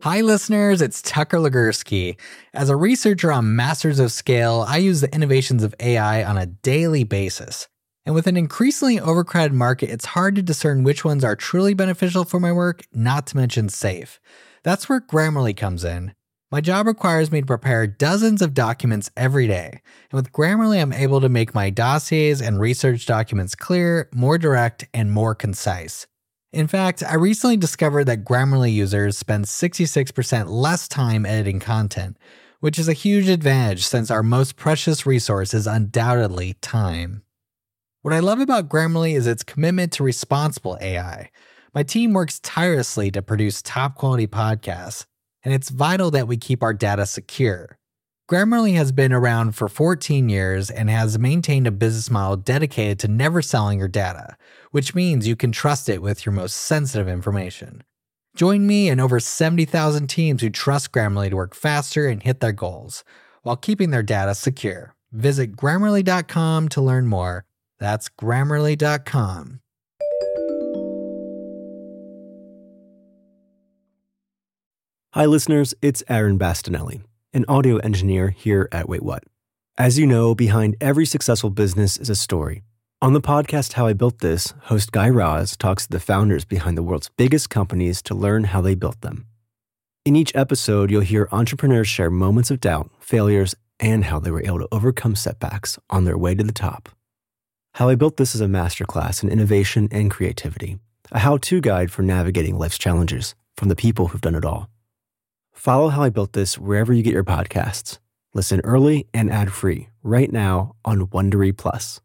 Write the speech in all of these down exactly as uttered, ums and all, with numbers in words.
Hi listeners, it's Tucker Legursky. As a researcher on Masters of Scale, I use the innovations of A I on a daily basis. And with an increasingly overcrowded market, it's hard to discern which ones are truly beneficial for my work, not to mention safe. That's where Grammarly comes in. My job requires me to prepare dozens of documents every day. And with Grammarly, I'm able to make my dossiers and research documents clear, more direct, and more concise. In fact, I recently discovered that Grammarly users spend sixty-six percent less time editing content, which is a huge advantage since our most precious resource is undoubtedly time. What I love about Grammarly is its commitment to responsible A I. My team works tirelessly to produce top-quality podcasts, and it's vital that we keep our data secure. Grammarly has been around for fourteen years and has maintained a business model dedicated to never selling your data, which means you can trust it with your most sensitive information. Join me and over seventy thousand teams who trust Grammarly to work faster and hit their goals, while keeping their data secure. Visit Grammarly dot com to learn more. That's Grammarly dot com. Hi listeners, it's Aaron Bastinelli, an audio engineer here at Wait What. As you know, behind every successful business is a story. On the podcast How I Built This, host Guy Raz talks to the founders behind the world's biggest companies to learn how they built them. In each episode, you'll hear entrepreneurs share moments of doubt, failures, and how they were able to overcome setbacks on their way to the top. How I Built This is a masterclass in innovation and creativity, a how-to guide for navigating life's challenges from the people who've done it all. Follow How I Built This wherever you get your podcasts. Listen early and ad-free right now on Wondery Plus.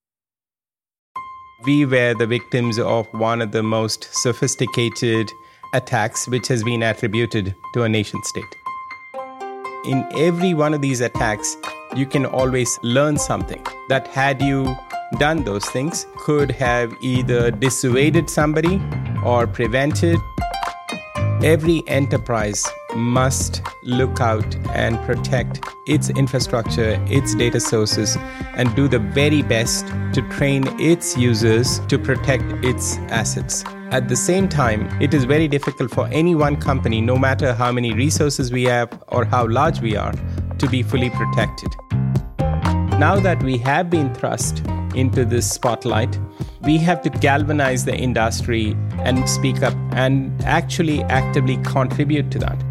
We were the victims of one of the most sophisticated attacks which has been attributed to a nation state. In every one of these attacks, you can always learn something that had you done those things could have either dissuaded somebody or prevented. Every enterprise must look out and protect its infrastructure, its data sources, and do the very best to train its users to protect its assets. At the same time, it is very difficult for any one company, no matter how many resources we have or how large we are, to be fully protected. Now that we have been thrust into this spotlight, we have to galvanize the industry and speak up and actually actively contribute to that.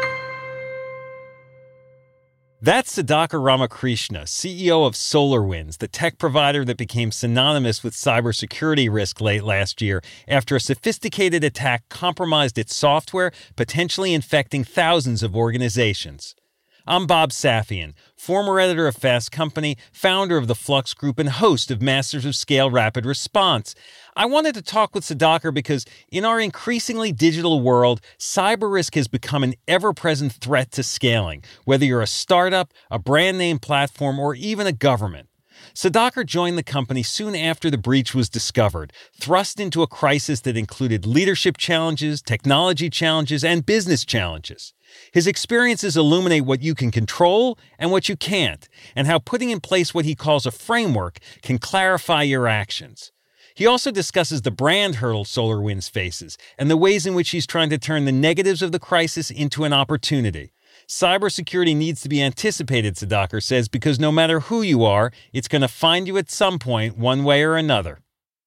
That's Sudhakar Ramakrishna, C E O of SolarWinds, the tech provider that became synonymous with cybersecurity risk late last year after a sophisticated attack compromised its software, potentially infecting thousands of organizations. I'm Bob Safian, former editor of Fast Company, founder of the Flux Group, and host of Masters of Scale Rapid Response. I wanted to talk with Sudhakar because in our increasingly digital world, cyber risk has become an ever-present threat to scaling, whether you're a startup, a brand name platform, or even a government. Sudhakar joined the company soon after the breach was discovered, thrust into a crisis that included leadership challenges, technology challenges, and business challenges. His experiences illuminate what you can control and what you can't, and how putting in place what he calls a framework can clarify your actions. He also discusses the brand hurdle SolarWinds faces and the ways in which he's trying to turn the negatives of the crisis into an opportunity. Cybersecurity needs to be anticipated, Sudhakar says, because no matter who you are, it's going to find you at some point, one way or another.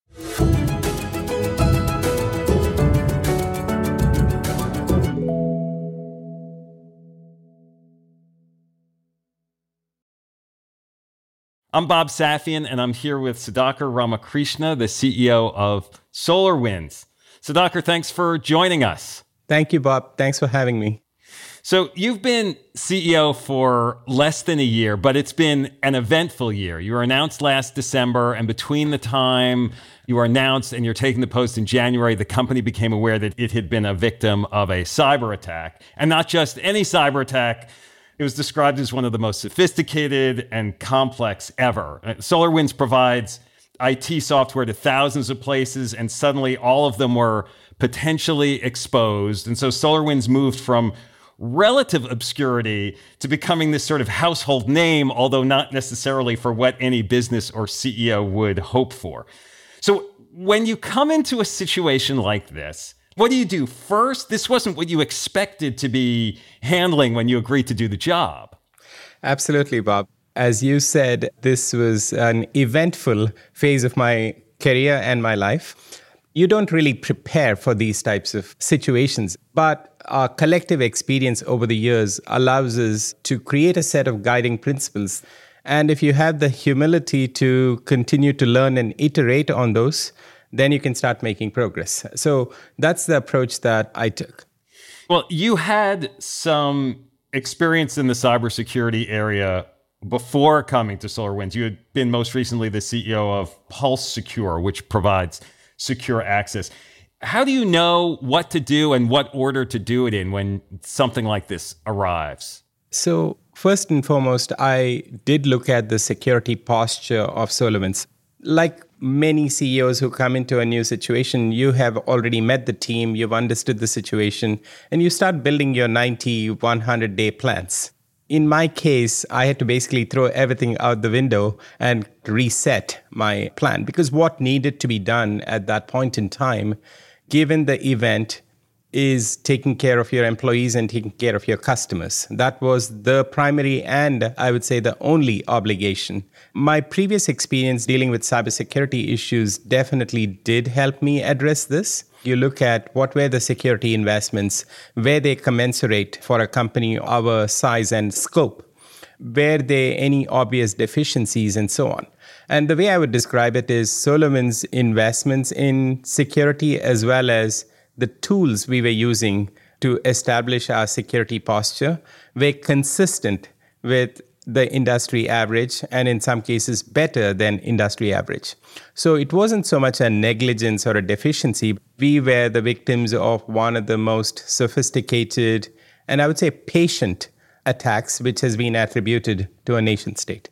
I'm Bob Safian, and I'm here with Sudhakar Ramakrishna, the C E O of SolarWinds. Sudhakar, thanks for joining us. Thank you, Bob. Thanks for having me. So you've been C E O for less than a year, but it's been an eventful year. You were announced last December, and between the time you were announced and you're taking the post in January, the company became aware that it had been a victim of a cyber attack. And not just any cyber attack. It was described as one of the most sophisticated and complex ever. SolarWinds provides I T software to thousands of places, and suddenly all of them were potentially exposed. And so SolarWinds moved from relative obscurity to becoming this sort of household name, although not necessarily for what any business or C E O would hope for. So when you come into a situation like this, What do you do first? This wasn't what you expected to be handling when you agreed to do the job. Absolutely, Bob. As you said, this was an eventful phase of my career and my life. You don't really prepare for these types of situations, but our collective experience over the years allows us to create a set of guiding principles. And if you have the humility to continue to learn and iterate on those, then you can start making progress. So that's the approach that I took. Well, you had some experience in the cybersecurity area before coming to SolarWinds. You had been most recently the C E O of Pulse Secure, which provides secure access. How do you know what to do and what order to do it in when something like this arrives? So first and foremost, I did look at the security posture of SolarWinds. Like many C E Os who come into a new situation, you have already met the team, you've understood the situation, and you start building your ninety, one hundred day plans. In my case, I had to basically throw everything out the window and reset my plan, because what needed to be done at that point in time, given the event, is taking care of your employees and taking care of your customers. That was the primary and I would say the only obligation. My previous experience dealing with cybersecurity issues definitely did help me address this. You look at what were the security investments, were they commensurate for a company our size and scope, were there any obvious deficiencies, and so on. And the way I would describe it is SolarWinds' investments in security as well as the tools we were using to establish our security posture were consistent with the industry average, and in some cases better than industry average. So it wasn't so much a negligence or a deficiency. We were the victims of one of the most sophisticated and I would say patient attacks which has been attributed to a nation state.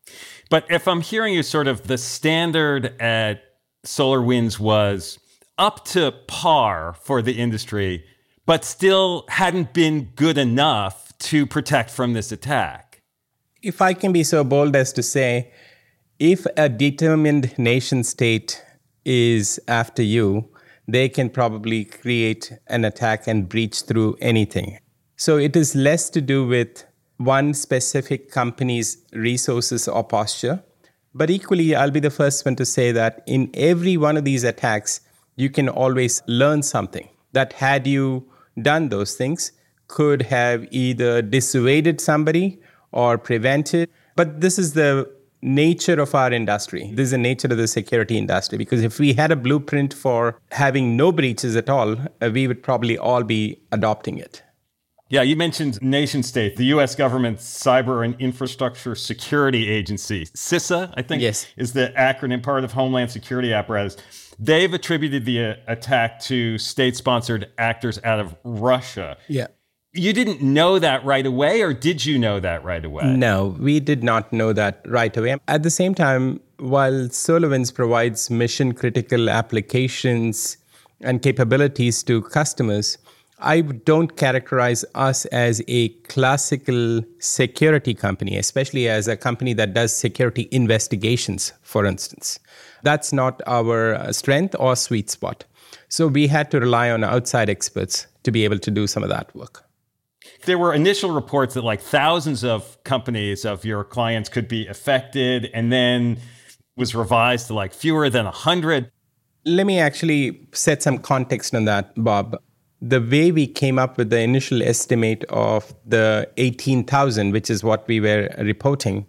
But if I'm hearing you, sort of the standard at SolarWinds was up to par for the industry, but still hadn't been good enough to protect from this attack. If I can be so bold as to say, if a determined nation state is after you, they can probably create an attack and breach through anything. So it is less to do with one specific company's resources or posture. But equally, I'll be the first one to say that in every one of these attacks, you can always learn something that, had you done those things, could have either dissuaded somebody or prevented. But this is the nature of our industry. This is the nature of the security industry. Because if we had a blueprint for having no breaches at all, uh, we would probably all be adopting it. Yeah, you mentioned nation state, the U S government's Cyber and Infrastructure Security Agency, CISA, I think, yes, is the acronym, part of Homeland Security apparatus. They've attributed the uh, attack to state-sponsored actors out of Russia. Yeah. You didn't know that right away, or did you know that right away? No, we did not know that right away. At the same time, while SolarWinds provides mission-critical applications and capabilities to customers, I don't characterize us as a classical security company, especially as a company that does security investigations, for instance. That's not our strength or sweet spot. So we had to rely on outside experts to be able to do some of that work. There were initial reports that like thousands of companies of your clients could be affected, and then was revised to like fewer than one hundred. Let me actually set some context on that, Bob. The way we came up with the initial estimate of the eighteen thousand, which is what we were reporting,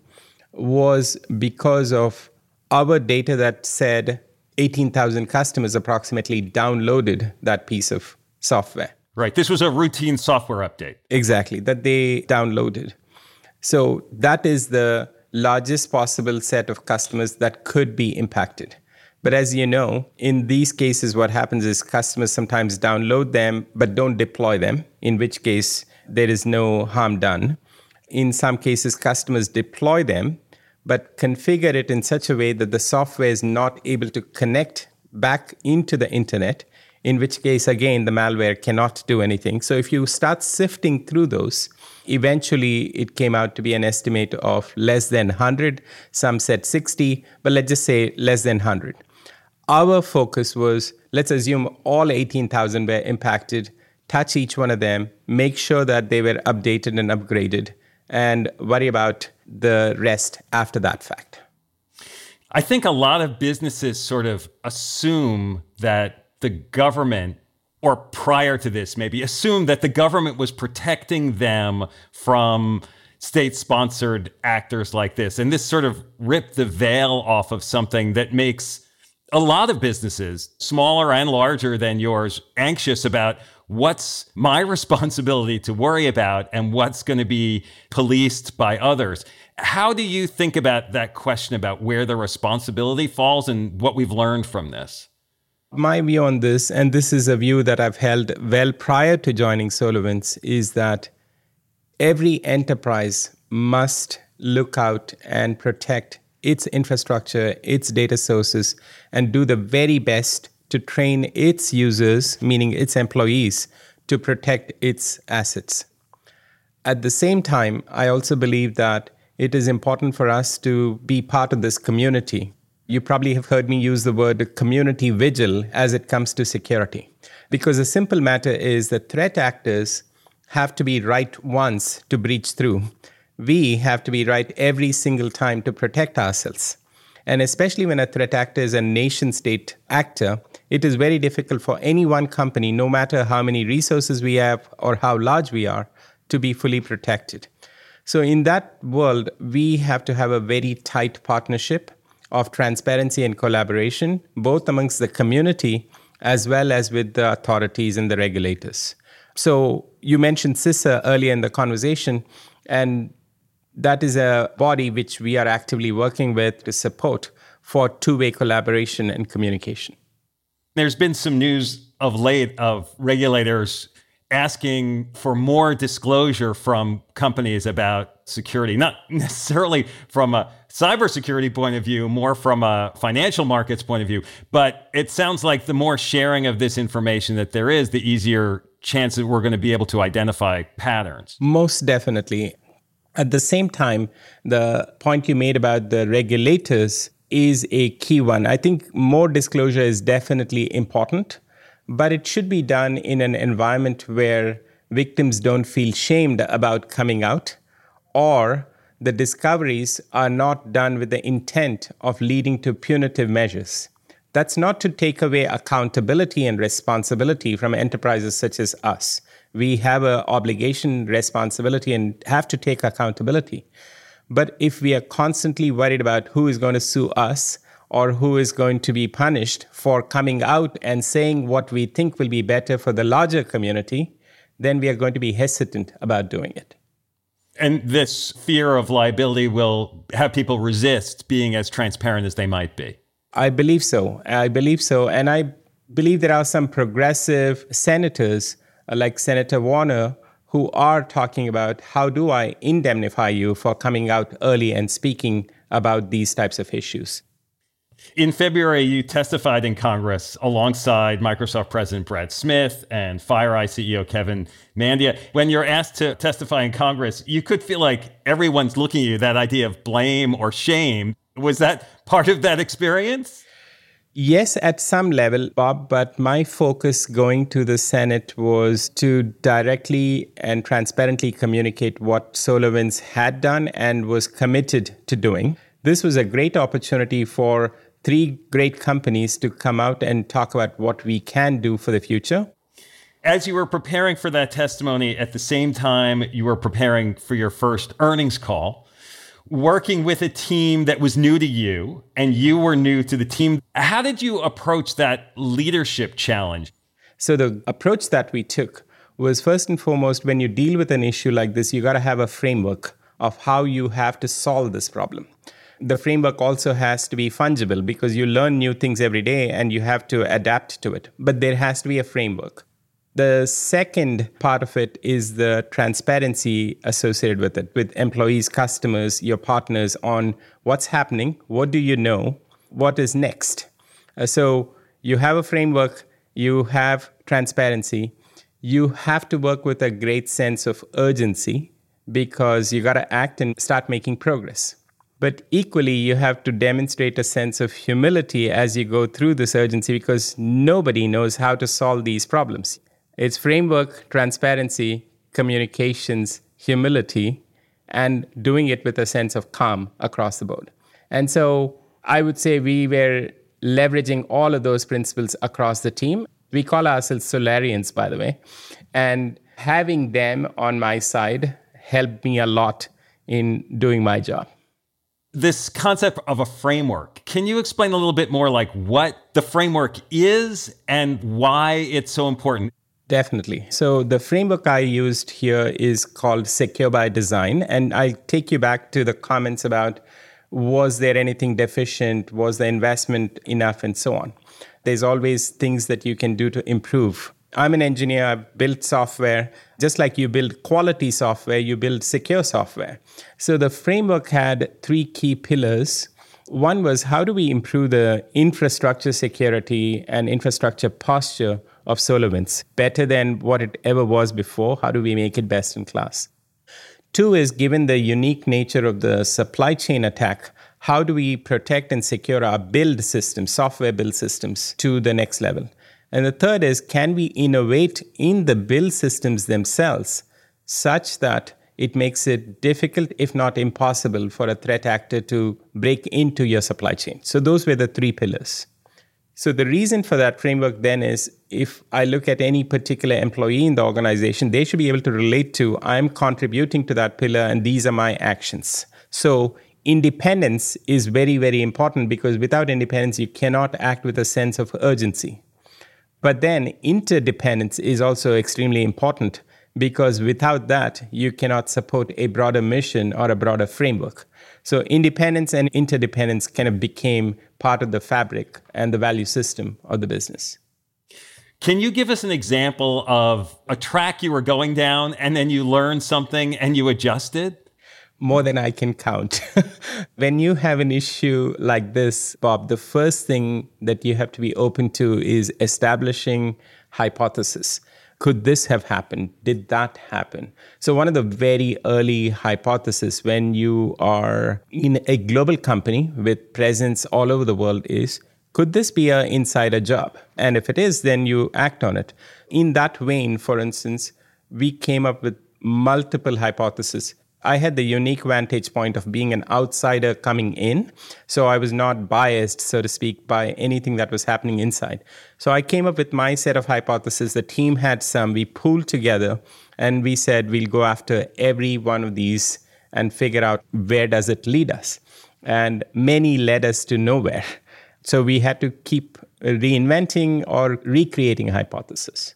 was because of our data that said eighteen thousand customers approximately downloaded that piece of software. Right. This was a routine software update. Exactly, that they downloaded. So that is the largest possible set of customers that could be impacted. But as you know, in these cases, what happens is customers sometimes download them, but don't deploy them, in which case there is no harm done. In some cases, customers deploy them, but configure it in such a way that the software is not able to connect back into the internet, in which case, again, the malware cannot do anything. So if you start sifting through those, eventually it came out to be an estimate of less than one hundred. Some said sixty, but let's just say less than one hundred. Our focus was, let's assume all eighteen thousand were impacted, touch each one of them, make sure that they were updated and upgraded, and worry about the rest after that fact. I think a lot of businesses sort of assume that the government, or prior to this maybe, assume that the government was protecting them from state-sponsored actors like this. And this sort of ripped the veil off of something that makes a lot of businesses, smaller and larger than yours, anxious about what's my responsibility to worry about and what's going to be policed by others. How do you think about that question about where the responsibility falls and what we've learned from this? My view on this, and this is a view that I've held well prior to joining SolarWinds, is that every enterprise must look out and protect its infrastructure, its data sources, and do the very best to train its users, meaning its employees, to protect its assets. At the same time, I also believe that it is important for us to be part of this community. You probably have heard me use the word community vigil as it comes to security. Because the simple matter is that threat actors have to be right once to breach through. We have to be right every single time to protect ourselves. And especially when a threat actor is a nation state actor, it is very difficult for any one company, no matter how many resources we have or how large we are, to be fully protected. So in that world, we have to have a very tight partnership of transparency and collaboration, both amongst the community as well as with the authorities and the regulators. So you mentioned CISA earlier in the conversation, and that is a body which we are actively working with to support for two-way collaboration and communication. There's been some news of late of regulators asking for more disclosure from companies about security, not necessarily from a cybersecurity point of view, more from a financial markets point of view. But it sounds like the more sharing of this information that there is, the easier chance that we're going to be able to identify patterns. Most definitely. At the same time, the point you made about the regulators is a key one. I think more disclosure is definitely important, but it should be done in an environment where victims don't feel shamed about coming out, or the discoveries are not done with the intent of leading to punitive measures. That's not to take away accountability and responsibility from enterprises such as us. We have an obligation, responsibility, and have to take accountability. But if we are constantly worried about who is going to sue us or who is going to be punished for coming out and saying what we think will be better for the larger community, then we are going to be hesitant about doing it. And this fear of liability will have people resist being as transparent as they might be. I believe so. I believe so. And I believe there are some progressive senators like Senator Warner who are talking about how do I indemnify you for coming out early and speaking about these types of issues. In February, you testified in Congress alongside Microsoft President Brad Smith and FireEye C E O Kevin Mandia. When you're asked to testify in Congress, you could feel like everyone's looking at you, that idea of blame or shame. Was that part of that experience? Yes, at some level, Bob, but my focus going to the Senate was to directly and transparently communicate what SolarWinds had done and was committed to doing. This was a great opportunity for three great companies to come out and talk about what we can do for the future. As you were preparing for that testimony, at the same time you were preparing for your first earnings call, working with a team that was new to you and you were new to the team, how did you approach that leadership challenge? So the approach that we took was, first and foremost, when you deal with an issue like this, you got to have a framework of how you have to solve this problem. The framework also has to be fungible because you learn new things every day and you have to adapt to it. But there has to be a framework. The second part of it is the transparency associated with it, with employees, customers, your partners on what's happening, what do you know, what is next. Uh, so you have a framework, you have transparency, you have to work with a great sense of urgency because you got to act and start making progress. But equally, you have to demonstrate a sense of humility as you go through this urgency because nobody knows how to solve these problems. It's framework, transparency, communications, humility, and doing it with a sense of calm across the board. And so I would say we were leveraging all of those principles across the team. We call ourselves Solarians, by the way. And having them on my side helped me a lot in doing my job. This concept of a framework, can you explain a little bit more like what the framework is and why it's so important? Definitely. So the framework I used here is called Secure by Design. And I'll take you back to the comments about was there anything deficient? Was the investment enough? And so on. There's always things that you can do to improve. I'm an engineer. I've built software. Just like you build quality software, you build secure software. So the framework had three key pillars. One was how do we improve the infrastructure security and infrastructure posture of SolarWinds better than what it ever was before? How do we make it best in class? Two is, given the unique nature of the supply chain attack, how do we protect and secure our build systems, software build systems, to the next level? And the third is, can we innovate in the build systems themselves such that it makes it difficult, if not impossible, for a threat actor to break into your supply chain? So those were the three pillars. So the reason for that framework then is, if I look at any particular employee in the organization, they should be able to relate to, I'm contributing to that pillar and these are my actions. So independence is very, very important because without independence, you cannot act with a sense of urgency. But then interdependence is also extremely important because without that, you cannot support a broader mission or a broader framework. So independence and interdependence kind of became part of the fabric and the value system of the business. Can you give us an example of a track you were going down and then you learned something and you adjusted? More than I can count. When you have an issue like this, Bob, the first thing that you have to be open to is establishing hypothesis. Could this have happened? Did that happen? So one of the very early hypotheses when you are in a global company with presence all over the world is, could this be an insider job? And if it is, then you act on it. In that vein, for instance, we came up with multiple hypotheses. I had the unique vantage point of being an outsider coming in. So I was not biased, so to speak, by anything that was happening inside. So I came up with my set of hypotheses. The team had some. We pooled together and we said, we'll go after every one of these and figure out where does it lead us. And many led us to nowhere. So we had to keep reinventing or recreating a hypothesis.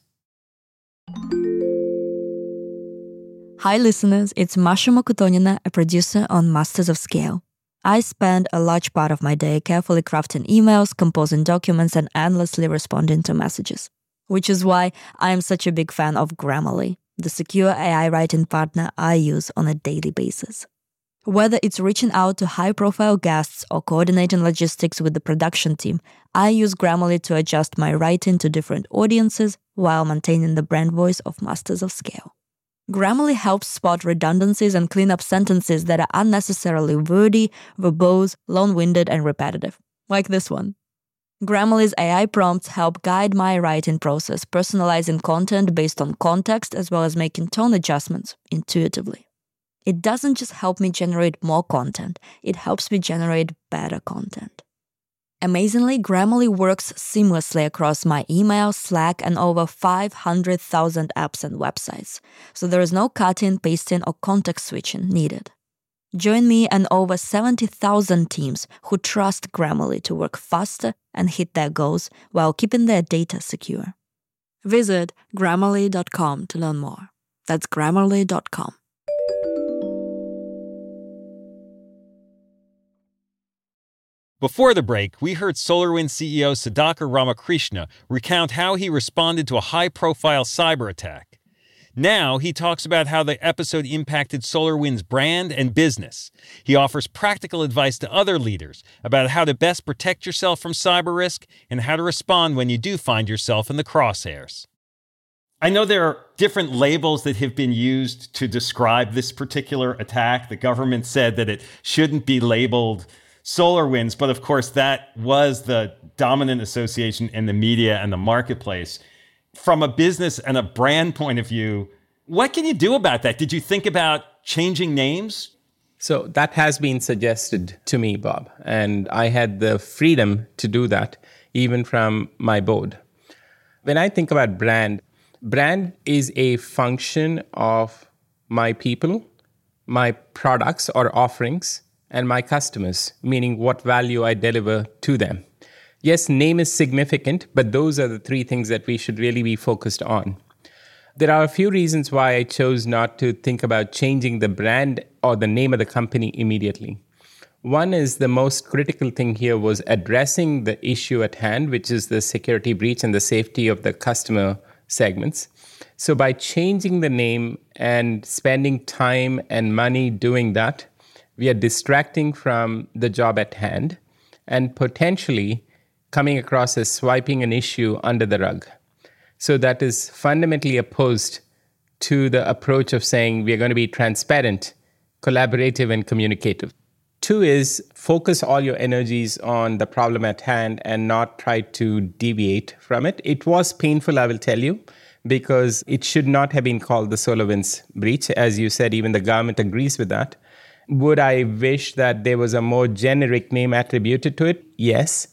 Hi listeners, it's Masha Mokotonina, a producer on Masters of Scale. I spend a large part of my day carefully crafting emails, composing documents, and endlessly responding to messages. Which is why I am such a big fan of Grammarly, the secure A I writing partner I use on a daily basis. Whether it's reaching out to high-profile guests or coordinating logistics with the production team, I use Grammarly to adjust my writing to different audiences while maintaining the brand voice of Masters of Scale. Grammarly helps spot redundancies and clean up sentences that are unnecessarily wordy, verbose, long-winded, and repetitive, like this one. Grammarly's A I prompts help guide my writing process, personalizing content based on context as well as making tone adjustments intuitively. It doesn't just help me generate more content, it helps me generate better content. Amazingly, Grammarly works seamlessly across my email, Slack, and over five hundred thousand apps and websites, so there is no cutting, pasting, or context switching needed. Join me and over seventy thousand teams who trust Grammarly to work faster and hit their goals while keeping their data secure. Visit Grammarly dot com to learn more. That's Grammarly dot com. Before the break, we heard SolarWinds C E O Sudhakar Ramakrishna recount how he responded to a high-profile cyber attack. Now he talks about how the episode impacted SolarWinds' brand and business. He offers practical advice to other leaders about how to best protect yourself from cyber risk and how to respond when you do find yourself in the crosshairs. I know there are different labels that have been used to describe this particular attack. The government said that it shouldn't be labeled SolarWinds, but of course that was the dominant association in the media and the marketplace. From a business and a brand point of view, what can you do about that? Did you think about changing names? So that has been suggested to me, Bob, and I had the freedom to do that, even from my board. When I think about brand, brand is a function of my people, my products or offerings, and my customers, meaning what value I deliver to them. Yes, name is significant, but those are the three things that we should really be focused on. There are a few reasons why I chose not to think about changing the brand or the name of the company immediately. One is the most critical thing here was addressing the issue at hand, which is the security breach and the safety of the customer segments. So by changing the name and spending time and money doing that, we are distracting from the job at hand and potentially coming across as swiping an issue under the rug. So that is fundamentally opposed to the approach of saying we are going to be transparent, collaborative, and communicative. Two is focus all your energies on the problem at hand and not try to deviate from it. It was painful, I will tell you, because it should not have been called the SolarWinds breach. As you said, even the government agrees with that. Would I wish that there was a more generic name attributed to it? Yes.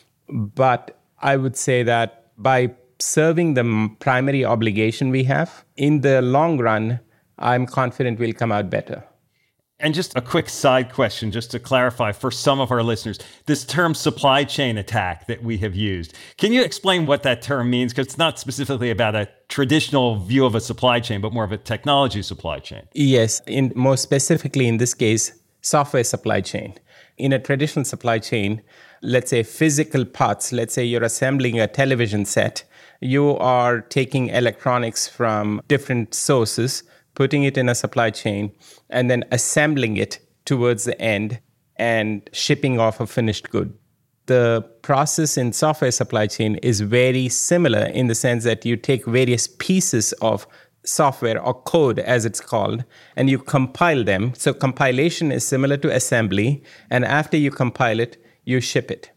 But I would say that by serving the primary obligation we have, in the long run, I'm confident we'll come out better. And just a quick side question, just to clarify for some of our listeners, this term supply chain attack that we have used, can you explain what that term means? Because it's not specifically about a traditional view of a supply chain, but more of a technology supply chain. Yes, in more specifically in this case, software supply chain. In a traditional supply chain, let's say physical parts, let's say you're assembling a television set, you are taking electronics from different sources, putting it in a supply chain, and then assembling it towards the end and shipping off a finished good. The process in software supply chain is very similar in the sense that you take various pieces of software or code, as it's called, and you compile them. So compilation is similar to assembly, and after you compile it, you ship it.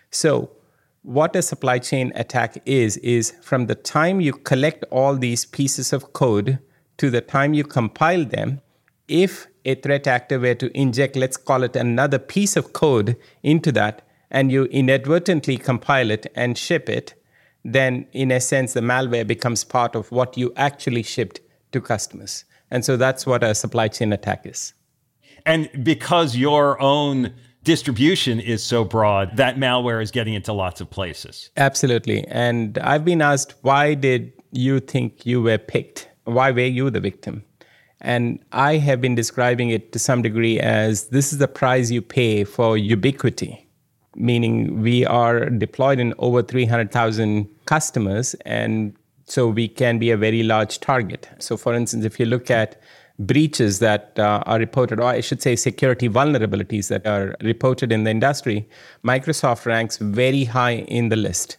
So what a supply chain attack is, is from the time you collect all these pieces of code to the time you compile them, if a threat actor were to inject, let's call it another piece of code into that, and you inadvertently compile it and ship it, then in a sense, the malware becomes part of what you actually shipped to customers. And so that's what a supply chain attack is. And because your own distribution is so broad, that malware is getting into lots of places. Absolutely. And I've been asked, why did you think you were picked? Why were you the victim? And I have been describing it to some degree as this is the price you pay for ubiquity, meaning we are deployed in over three hundred thousand customers, and so we can be a very large target. So for instance, if you look at breaches that uh, are reported, or I should say security vulnerabilities that are reported in the industry, Microsoft ranks very high in the list.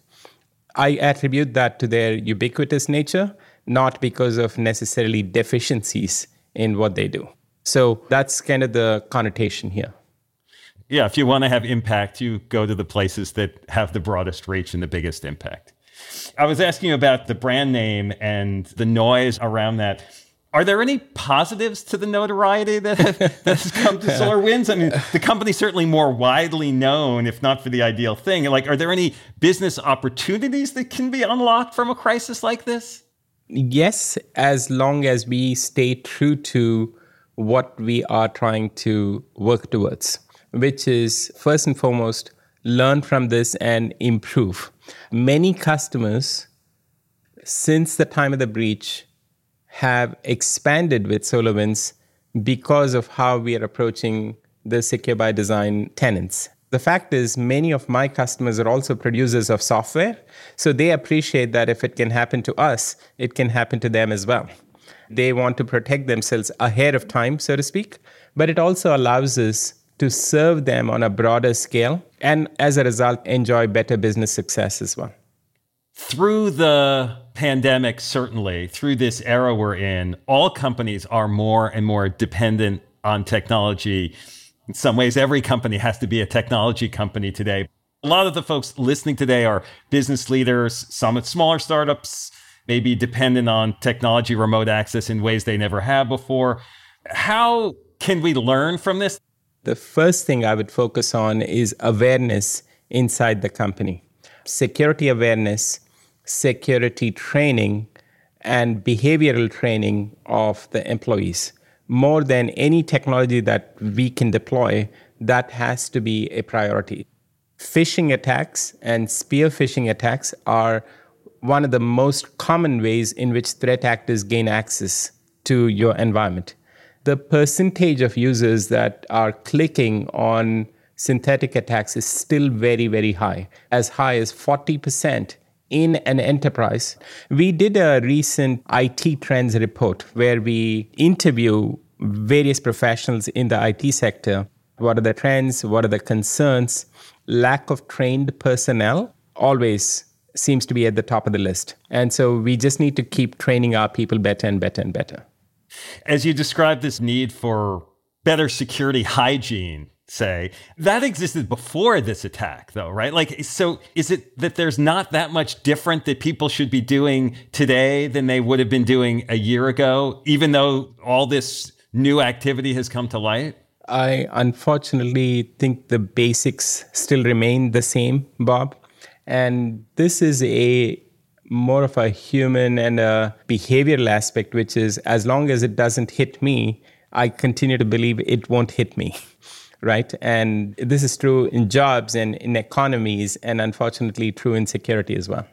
I attribute that to their ubiquitous nature, not because of necessarily deficiencies in what they do. So that's kind of the connotation here. Yeah, if you want to have impact, you go to the places that have the broadest reach and the biggest impact. I was asking you about the brand name and the noise around that. Are there any positives to the notoriety that, that has come to SolarWinds? I mean, the company's certainly more widely known, if not for the ideal thing. Like, are there any business opportunities that can be unlocked from a crisis like this? Yes, as long as we stay true to what we are trying to work towards, which is first and foremost, learn from this and improve. Many customers, since the time of the breach, have expanded with SolarWinds because of how we are approaching the Secure by Design tenets. The fact is, many of my customers are also producers of software, so they appreciate that if it can happen to us, it can happen to them as well. They want to protect themselves ahead of time, so to speak, but it also allows us to serve them on a broader scale and, as a result, enjoy better business success as well. Through the pandemic, certainly, through this era we're in, all companies are more and more dependent on technology. In some ways, every company has to be a technology company today. A lot of the folks listening today are business leaders, some at smaller startups, maybe dependent on technology, remote access in ways they never have before. How can we learn from this? The first thing I would focus on is awareness inside the company. Security awareness, security training, and behavioral training of the employees. More than any technology that we can deploy, that has to be a priority. Phishing attacks and spear phishing attacks are one of the most common ways in which threat actors gain access to your environment. The percentage of users that are clicking on synthetic attacks is still very, very high, as high as forty percent in an enterprise. We did a recent I T trends report where we interview various professionals in the I T sector. What are the trends? What are the concerns? Lack of trained personnel always seems to be at the top of the list. And so we just need to keep training our people better and better and better. As you describe this need for better security hygiene, say, that existed before this attack, though, right? Like, so is it that there's not that much different that people should be doing today than they would have been doing a year ago, even though all this new activity has come to light? I unfortunately think the basics still remain the same, Bob. And this is a more of a human and a behavioral aspect, which is as long as it doesn't hit me, I continue to believe it won't hit me, right? And this is true in jobs and in economies, and unfortunately true in security as well.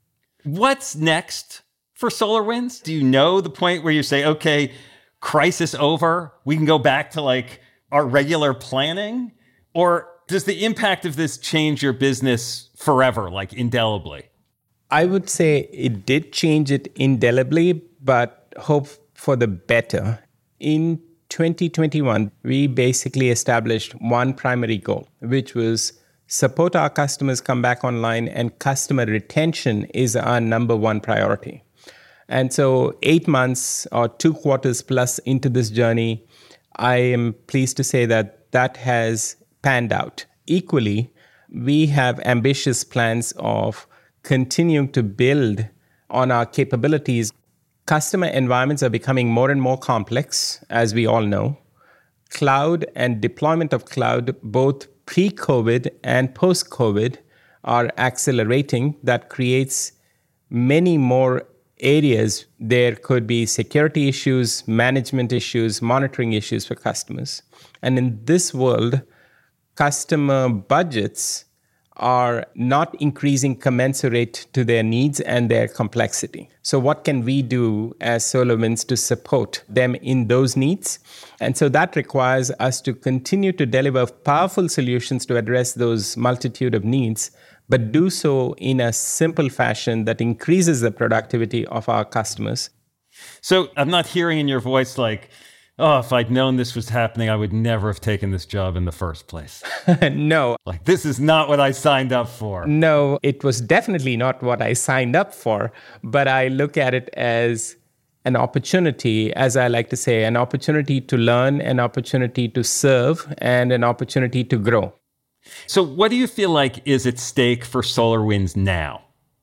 What's next for SolarWinds? Do you know the point where you say, okay, crisis over, we can go back to like our regular planning? Or does the impact of this change your business forever, like indelibly? I would say it did change it indelibly, but hope for the better. In twenty twenty-one, we basically established one primary goal, which was support our customers come back online, and customer retention is our number one priority. And so eight months or two quarters plus into this journey, I am pleased to say that that has panned out. Equally, we have ambitious plans of continuing to build on our capabilities. Customer environments are becoming more and more complex, as we all know. Cloud and deployment of cloud, both pre-COVID and post-COVID, are accelerating. That creates many more areas. There could be security issues, management issues, monitoring issues for customers. And in this world, customer budgets are not increasing commensurate to their needs and their complexity. So what can we do as SolarWinds to support them in those needs? And so that requires us to continue to deliver powerful solutions to address those multitude of needs, but do so in a simple fashion that increases the productivity of our customers. So I'm not hearing in your voice like, oh, if I'd known this was happening, I would never have taken this job in the first place. No. Like, this is not what I signed up for. No, it was definitely not what I signed up for, but I look at it as an opportunity, as I like to say, an opportunity to learn, an opportunity to serve, and an opportunity to grow. So what do you feel like is at stake for SolarWinds now?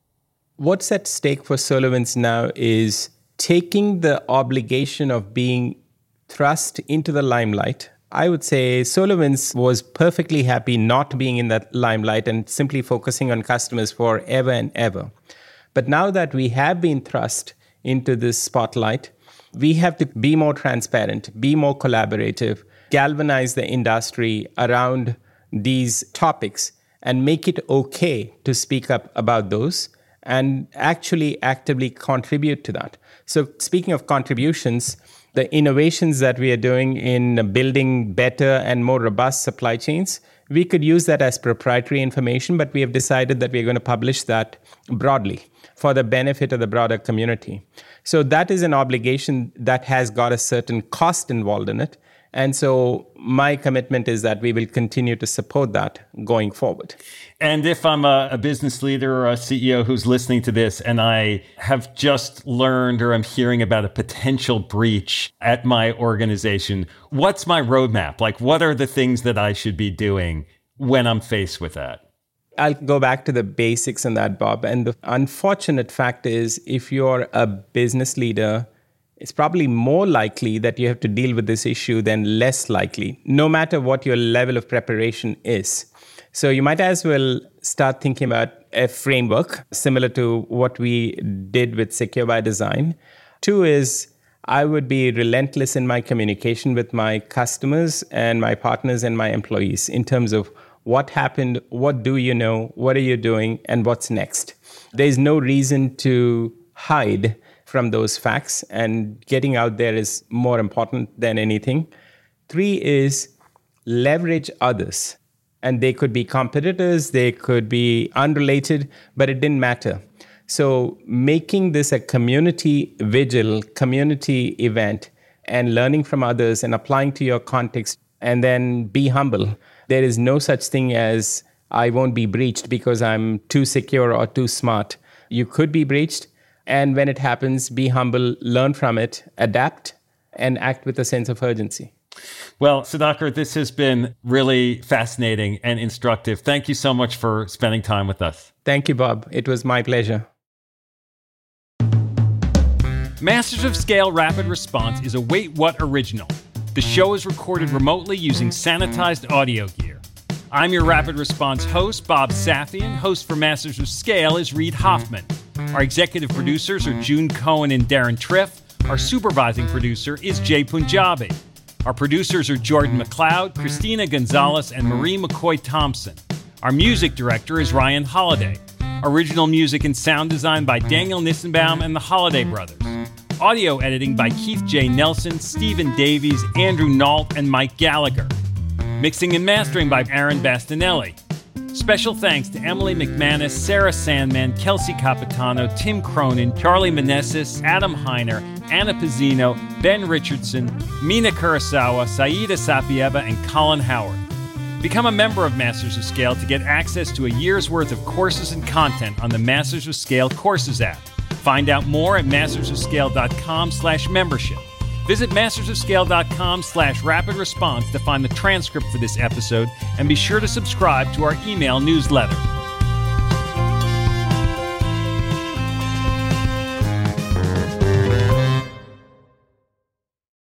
What's at stake for SolarWinds now is taking the obligation of being thrust into the limelight. I would say SolarWinds was perfectly happy not being in that limelight and simply focusing on customers forever and ever. But now that we have been thrust into this spotlight, we have to be more transparent, be more collaborative, galvanize the industry around these topics, and make it okay to speak up about those and actually actively contribute to that. So speaking of contributions, the innovations that we are doing in building better and more robust supply chains, we could use that as proprietary information, but we have decided that we're going to publish that broadly for the benefit of the broader community. So that is an obligation that has got a certain cost involved in it. And so my commitment is that we will continue to support that going forward. And if I'm a, a business leader or a C E O who's listening to this and I have just learned or I'm hearing about a potential breach at my organization, what's my roadmap? Like, what are the things that I should be doing when I'm faced with that? I'll go back to the basics on that, Bob. And the unfortunate fact is, if you're a business leader, it's probably more likely that you have to deal with this issue than less likely, no matter what your level of preparation is. So you might as well start thinking about a framework similar to what we did with Secure by Design. Two is, I would be relentless in my communication with my customers and my partners and my employees in terms of what happened, what do you know, what are you doing, and what's next. There's no reason to hide from those facts, and getting out there is more important than anything. Three is leverage others. And they could be competitors, they could be unrelated, but it didn't matter. So making this a community vigil, community event, and learning from others and applying to your context, and then be humble. There is no such thing as I won't be breached because I'm too secure or too smart. You could be breached. And when it happens, be humble, learn from it, adapt, and act with a sense of urgency. Well, Sudhakar, this has been really fascinating and instructive. Thank you so much for spending time with us. Thank you, Bob. It was my pleasure. Masters of Scale Rapid Response is a Wait What original. The show is recorded remotely using sanitized audio gear. I'm your Rapid Response host, Bob Safian. Host for Masters of Scale is Reid Hoffman. Our executive producers are June Cohen and Darren Triff. Our supervising producer is Jay Punjabi. Our producers are Jordan McLeod, Christina Gonzalez, and Marie McCoy Thompson. Our music director is Ryan Holiday. Original music and sound design by Daniel Nissenbaum and the Holiday Brothers. Audio editing by Keith J. Nelson, Stephen Davies, Andrew Nault, and Mike Gallagher. Mixing and mastering by Aaron Bastinelli. Special thanks to Emily McManus, Sarah Sandman, Kelsey Capitano, Tim Cronin, Charlie Meneses, Adam Heiner, Anna Pizzino, Ben Richardson, Mina Kurosawa, Saida Sapieva, and Colin Howard. Become a member of Masters of Scale to get access to a year's worth of courses and content on the Masters of Scale Courses app. Find out more at mastersofscale.com slash membership. Visit mastersofscale.com slash rapid response to find the transcript for this episode, and be sure to subscribe to our email newsletter.